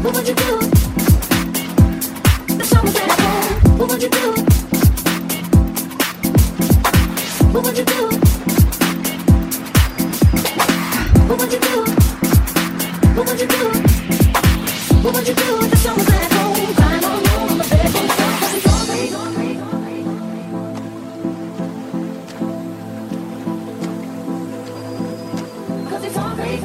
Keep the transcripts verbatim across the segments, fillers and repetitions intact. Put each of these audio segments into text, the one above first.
What would you do? If someone's at home, what would you do? What would you do? What would you do? What would you do? What would you do if someone's at home, crying all alone on the bedroom floor 'cause he's hungry? Cause he's hungry.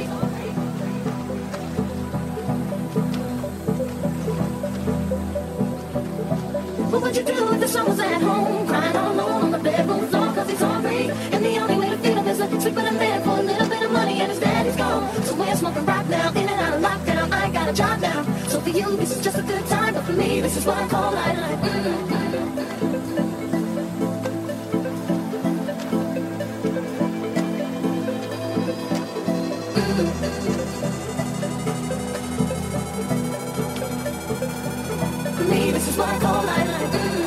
What would you do if someone's at home, crying all alone on the bedroom floor 'cause he's hungry? And the only way to feed him is to sleep with a man for a little bit of money and his daddy's gone. So we're smoking rock now, in and out of lockdown. I ain't got a job now. So for you, this is just a good time, but for me, this is what I call life. Like, mm-hmm. For me, this is what I call life. Like, mm-hmm.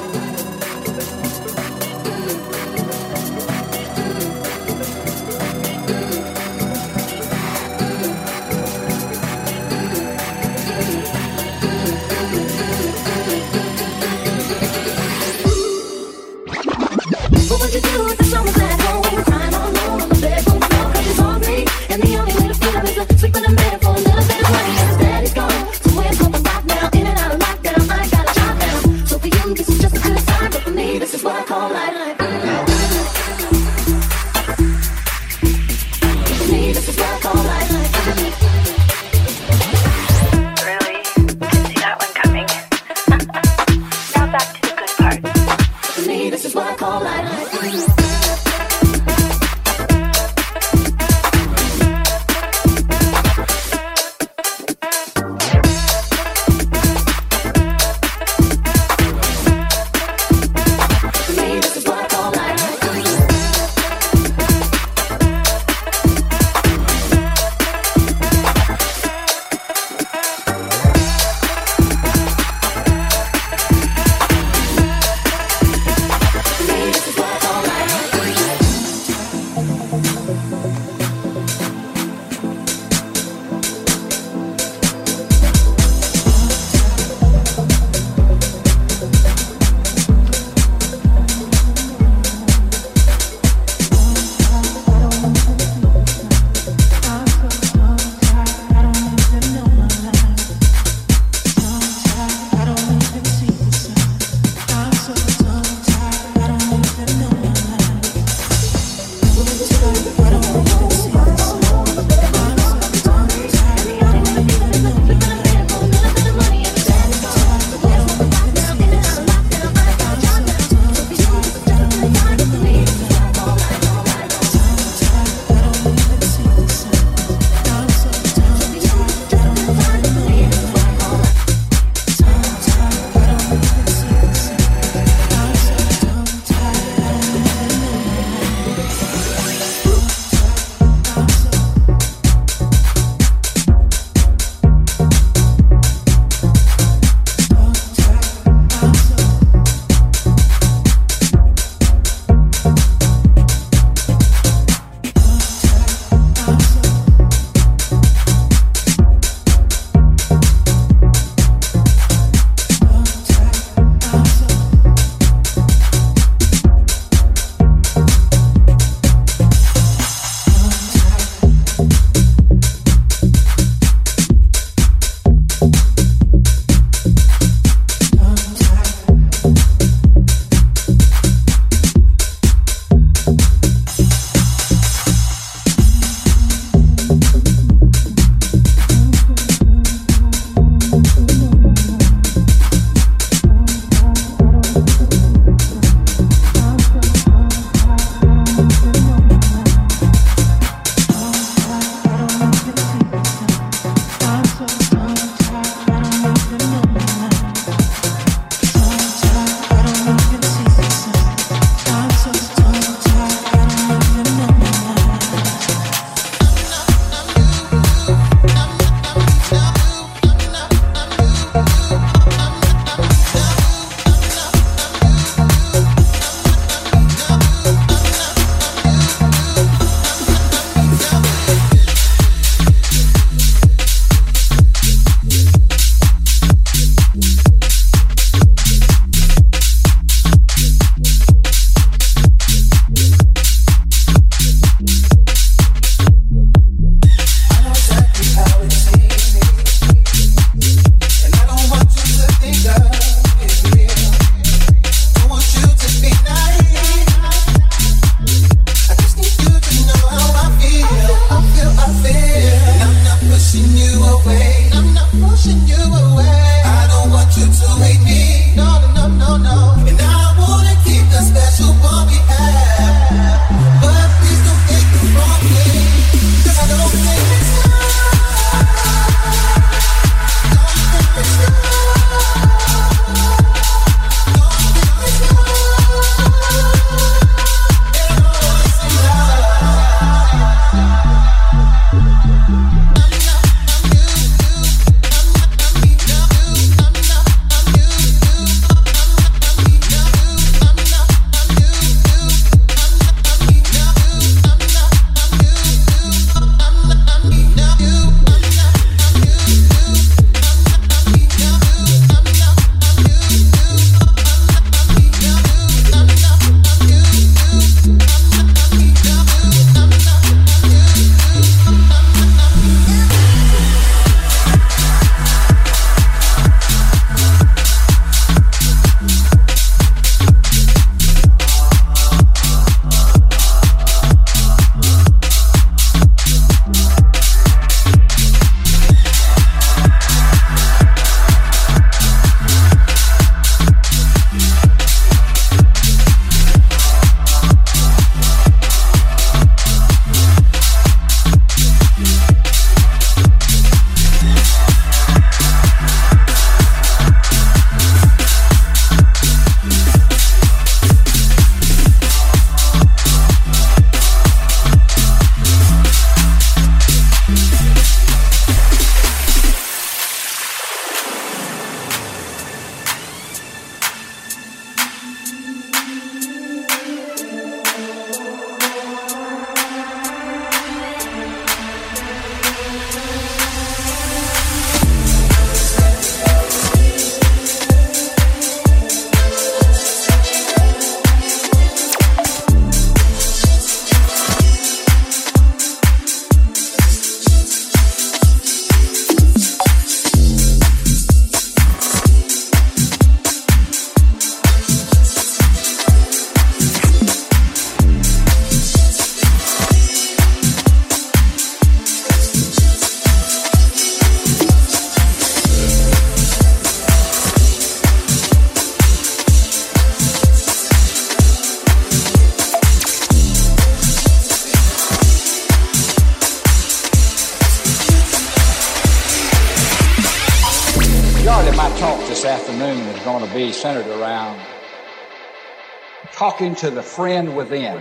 majority of my talk this afternoon is going to be centered around talking to the friend within.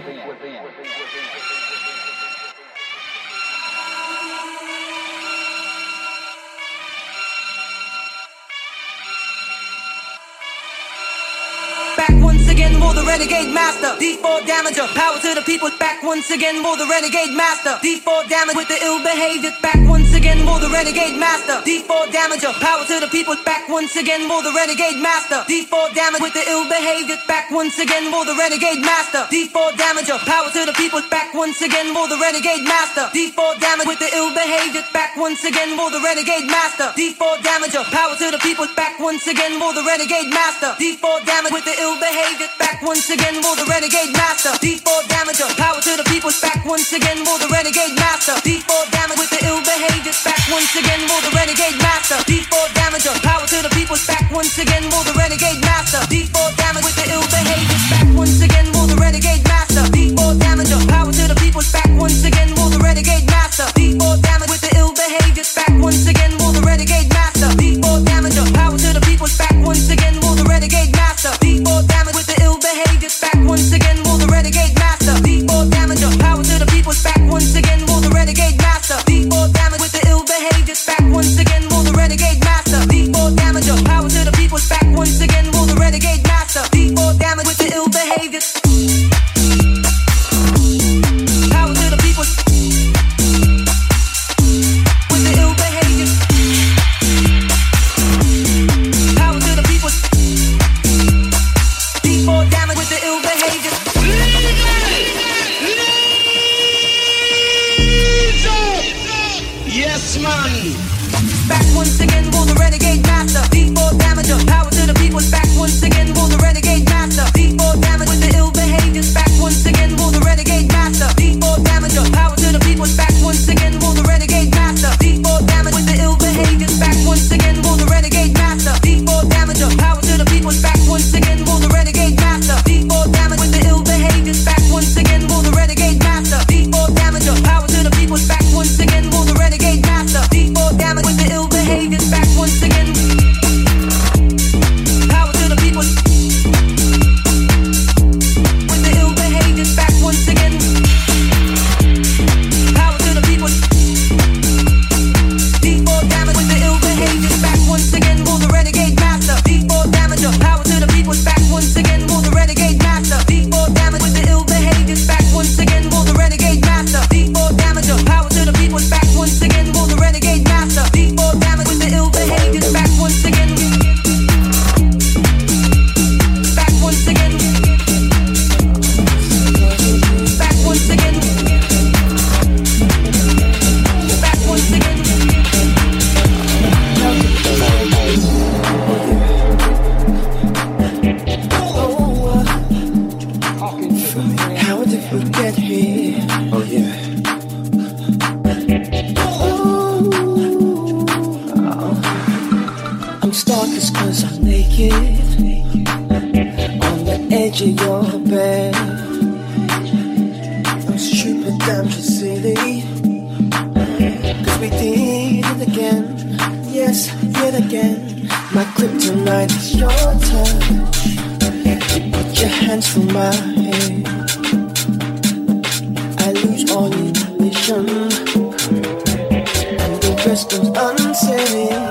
Back once again for the renegade master. D four damager, power to the people. Back once again for the renegade master. D four damage with the ill behavior. Back once again for the renegade master. D four damager, power to the people. Back once again for the renegade master. D four damage with the ill behavior. Back once again for the renegade master. D four damager, power to the people. Back once again for the renegade master. D four damage with the ill behavior. Back once again for the renegade master. D four damager, power to the people. Back once again for the renegade master. D four damage with the ill behavior. Back once again for the renegade master. D four damager, power to the people. Back once again for the renegade master. D four damage with the ill behavior. Back once again for the renegade master. D four damager, power to the people. Back once again for the renegade master. D four damage with the ill behavior. Back once again for the renegade master. D four damager, power to the people. Back once again for the renegade master. D four damage with the ill behavior. Back once again for the renegade master. D four damager, power to the people. Back once again for the renegade master. D four damage with the ill behavior. Back once again for the renegade master. D four damager, power to the people. Back once again for the renegade master. D four damage with the ill behavior. Back once again for the renegade master. D four damager, power to the people. Back once again for the renegade master. D four damage with the ill behavior. Power to the people. With the ill behavior. Power to the people. D four damage with the ill behavior. Yes, man. Back once again for the renegade master. D four damager, power to the people. Back once again for the renegade master. D four damage with the ill behavior. Back once again for the renegade master. D four damager, power to the people. Back once again for the renegade master. D four damage with the ill behavior. Back once again for the renegade master. D four damager, power to the people. Back once again for the renegade master. D four damage with the ill behavior. Back once again for the renegade master. D four damager, power to the people. Back once again for the renegade master. D four damage with the ill behavior. Back once again. Power to the people. With the ill behavior. Back once again. Power to the people. D four damage with the ill behavior. Back once again for the renegade master. D four damager. Power to the people. Back once again for the renegade master. D four damage with the ill behavior. Back once again for the renegade master. D four damager. Power to the people. Back once again for the renegade master. D four damage with the ill behavior. Back once again. Back once again. Back once again. Back once again. How did we get here? Oh yeah. I'm startless cause I'm naked on the edge of your bed. I'm stupid, damn just silly, cause we did it again. Yes, yet again. My kryptonite is your touch. You put your hands through my head, I lose all inhibition, and the rest goes unsaid.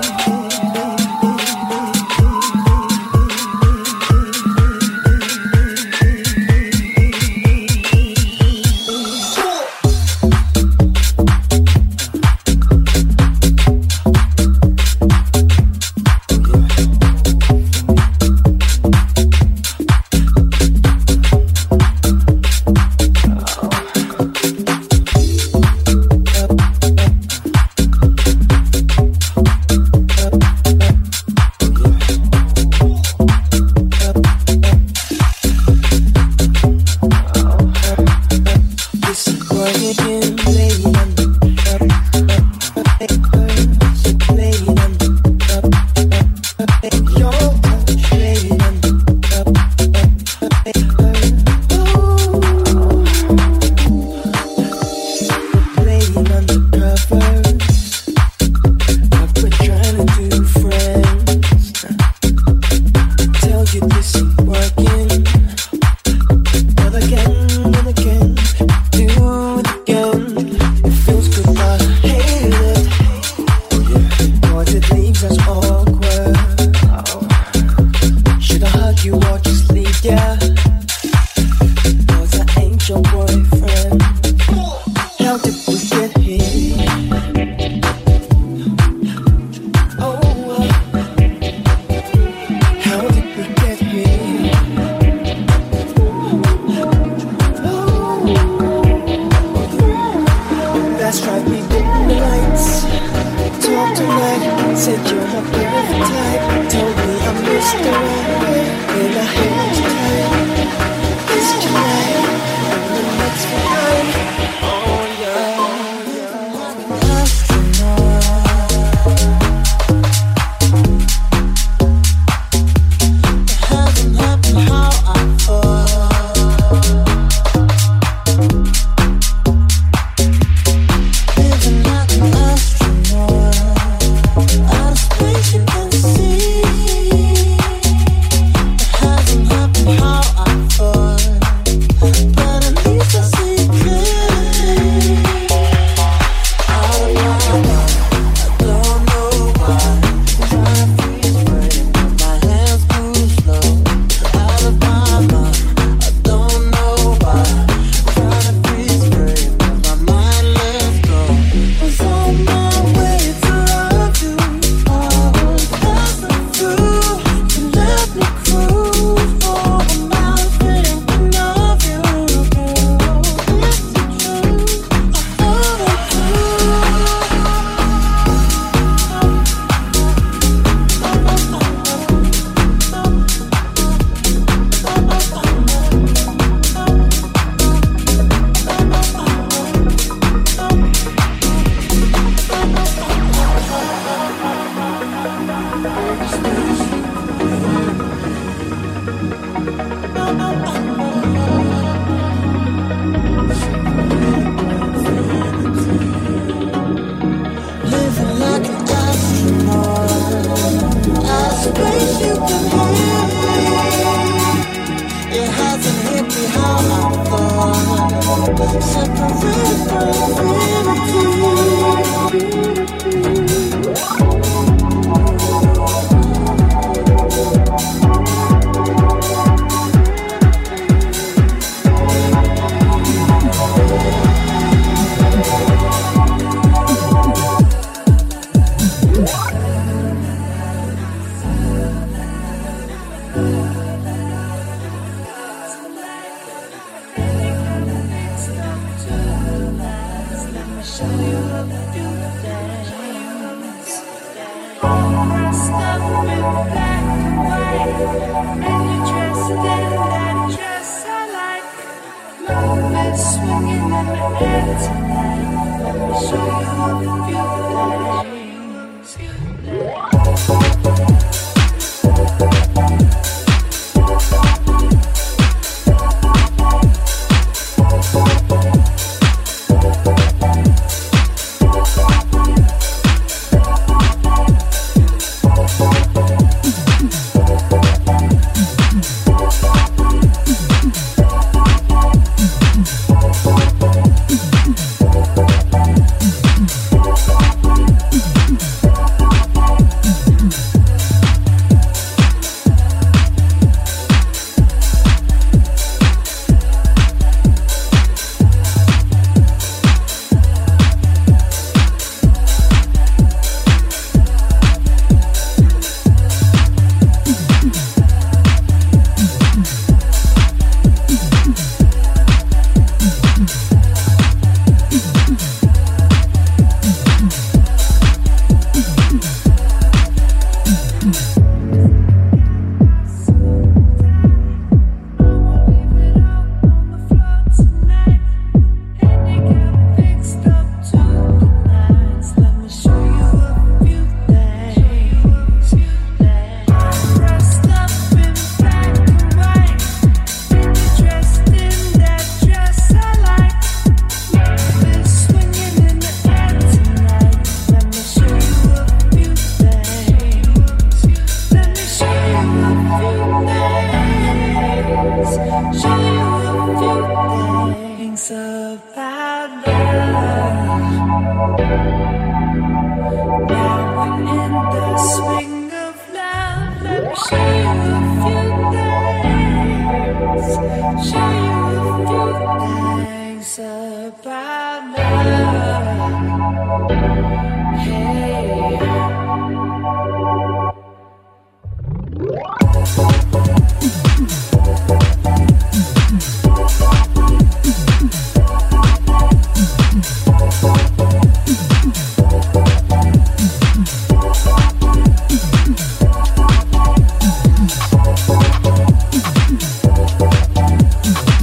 We'll be right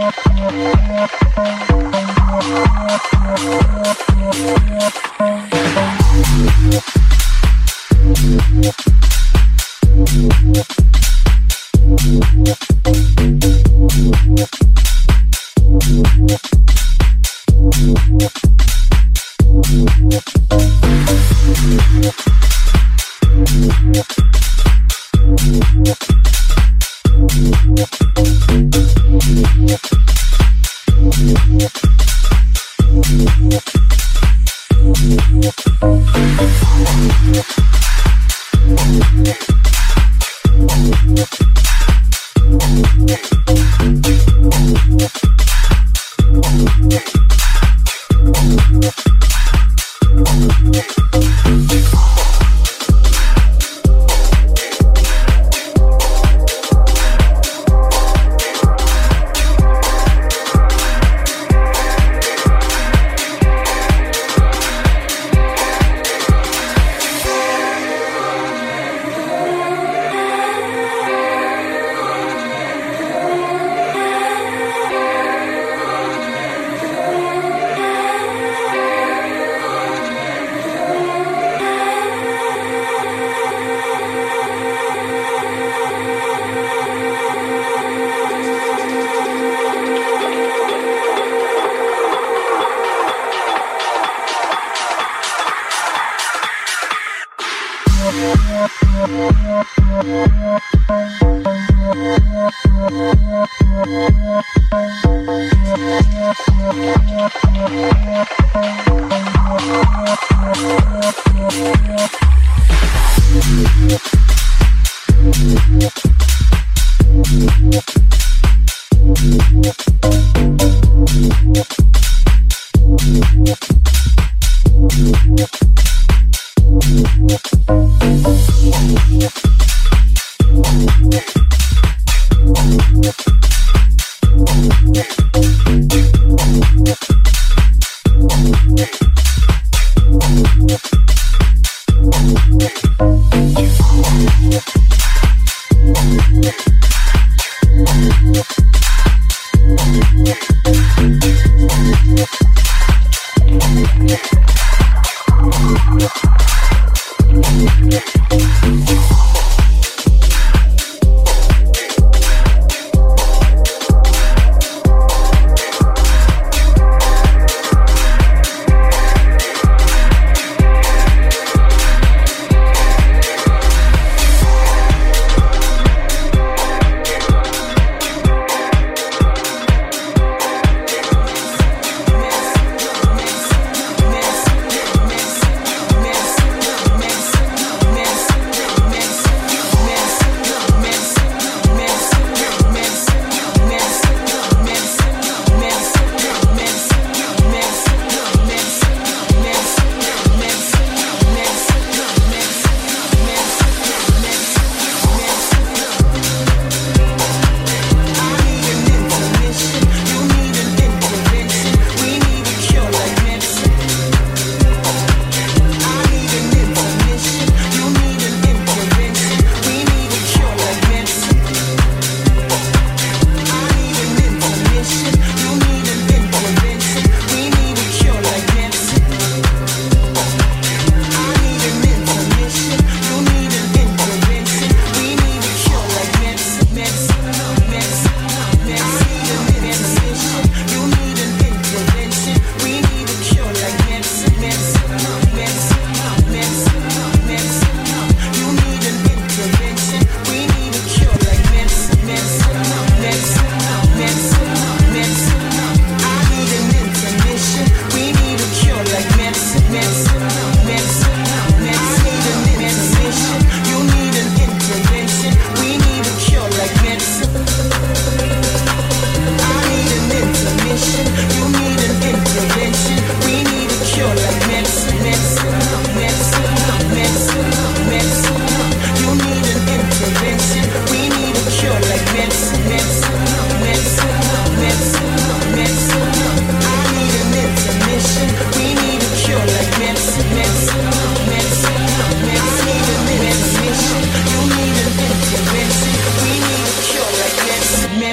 We'll be right back.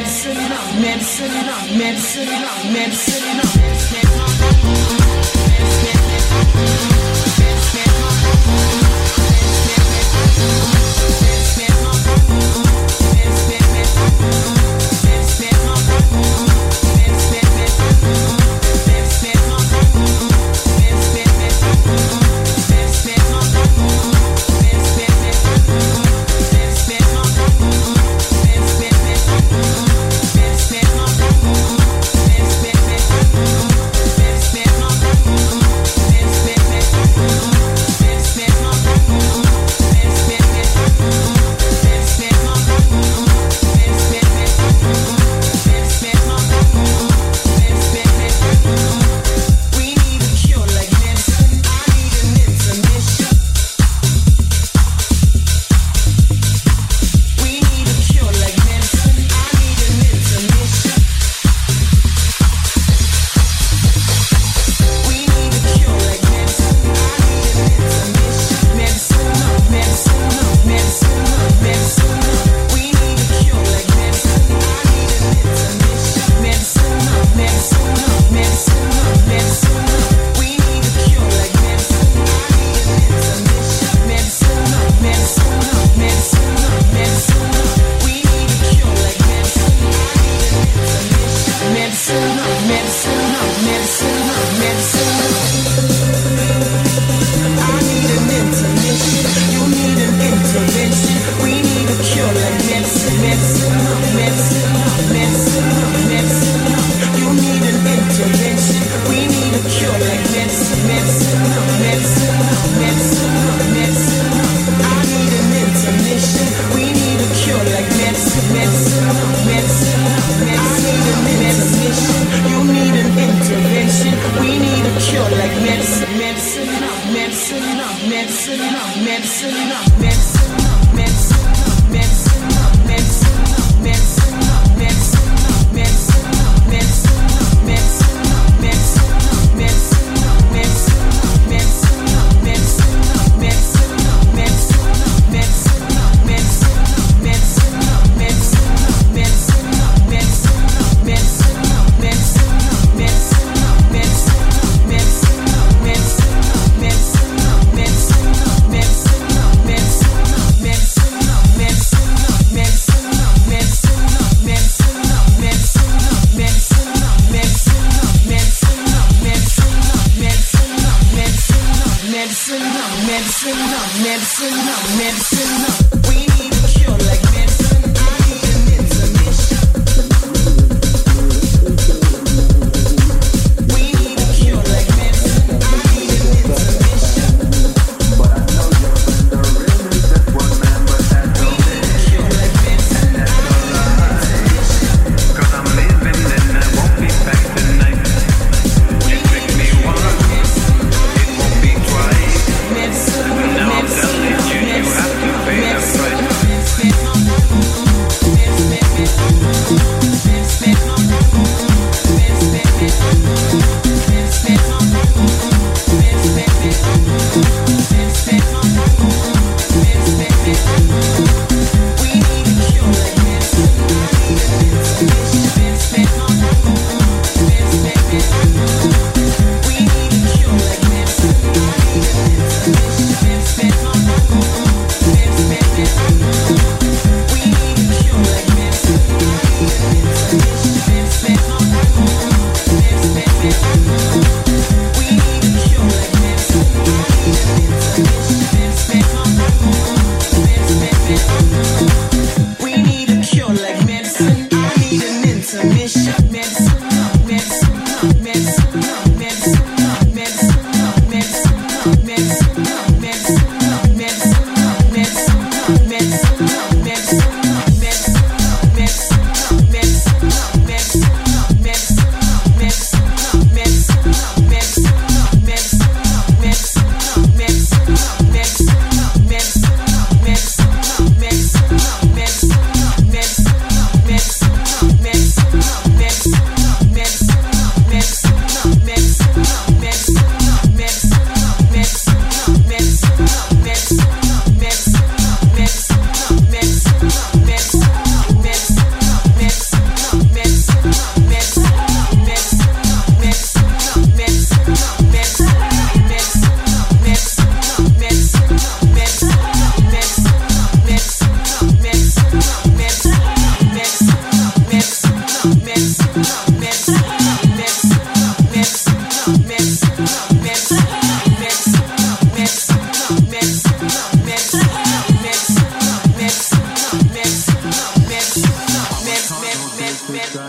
Now I'm telling you, you have to pay the price.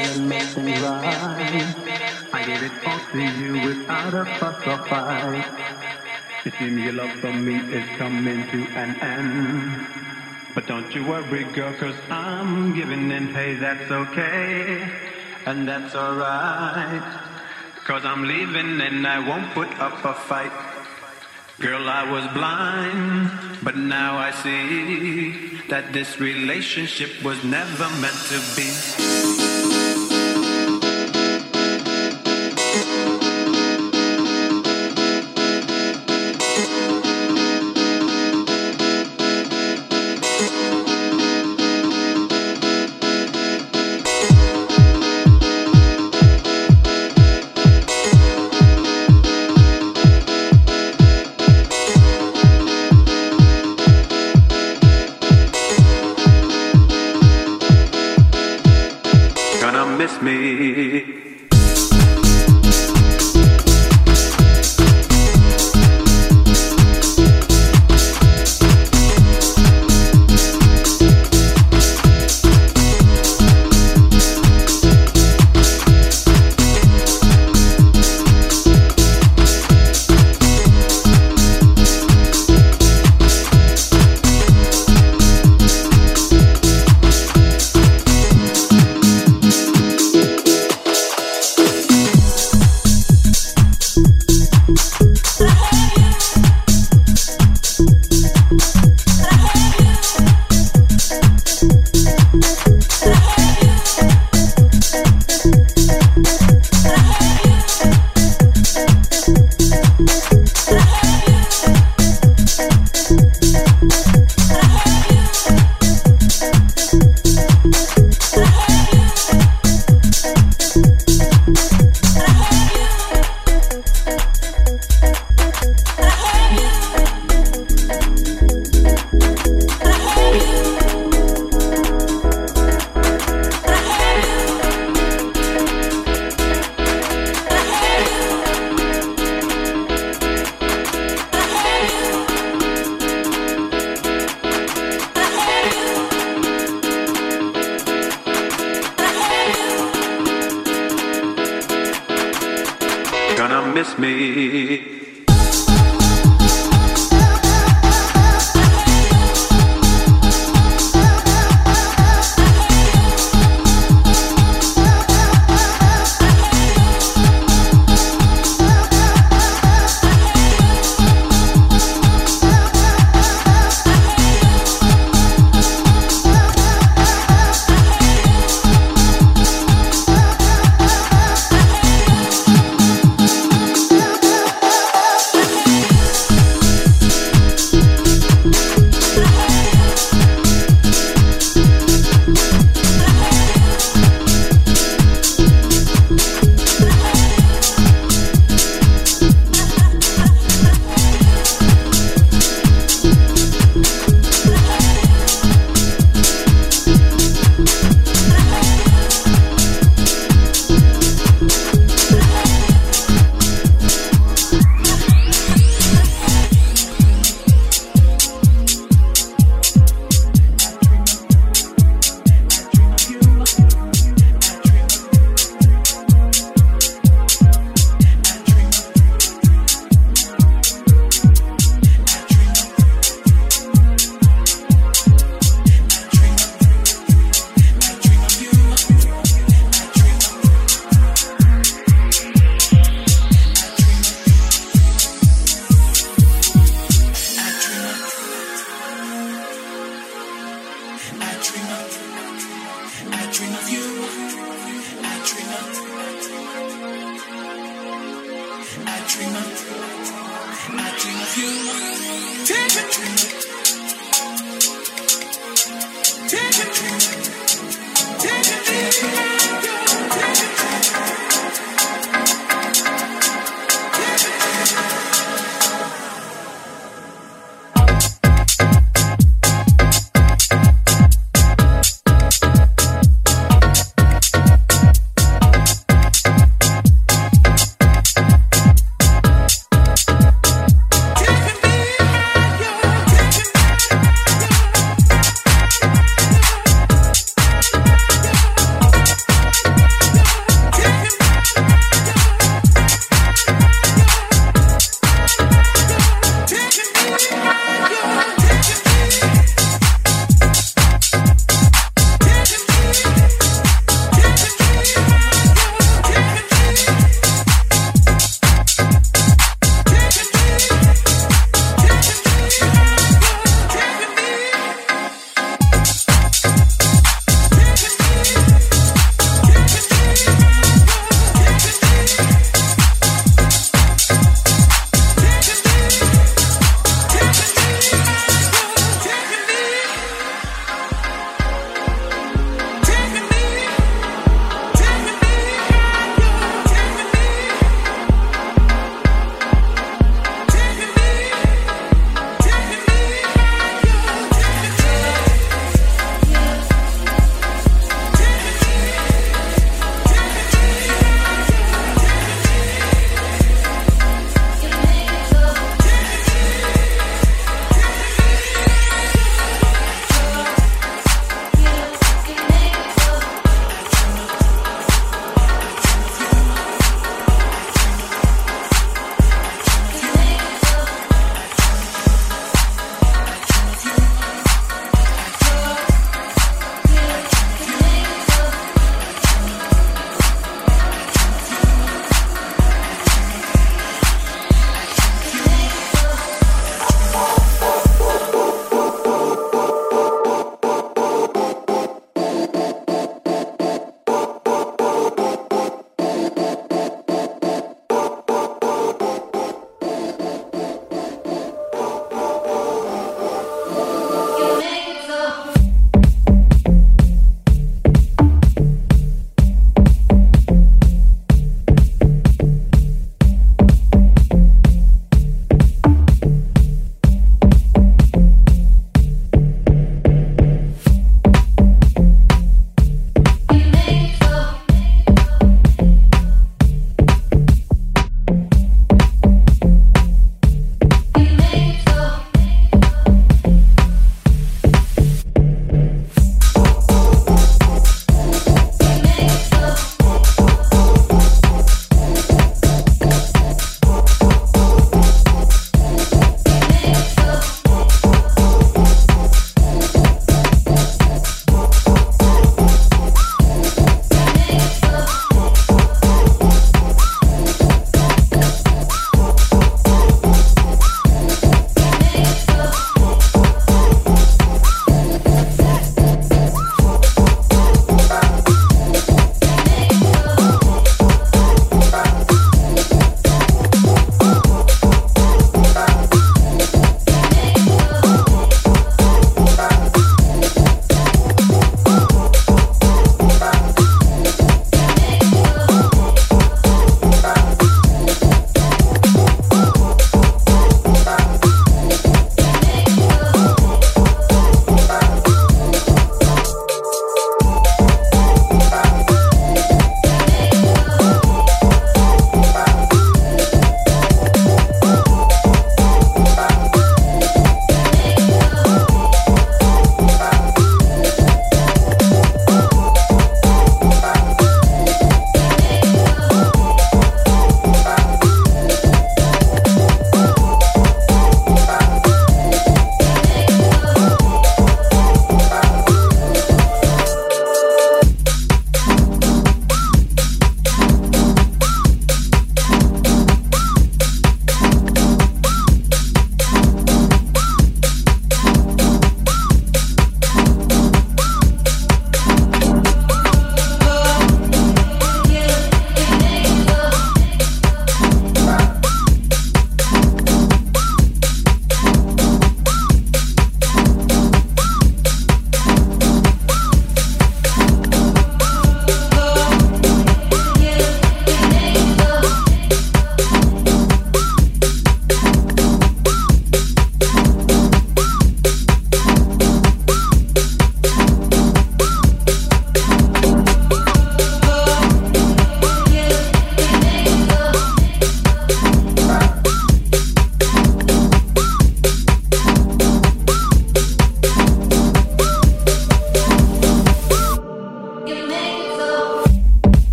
and make things right. I gave it all to you without a fuss or fight. It seems your love for me is coming to an end. But don't you worry, girl, cause I'm giving in. Hey, that's okay, and that's alright. Cause I'm leaving and I won't put up a fight. Girl, I was blind, but now I see that this relationship was never meant to be. Miss me. Gonna miss me. Take it. Take it.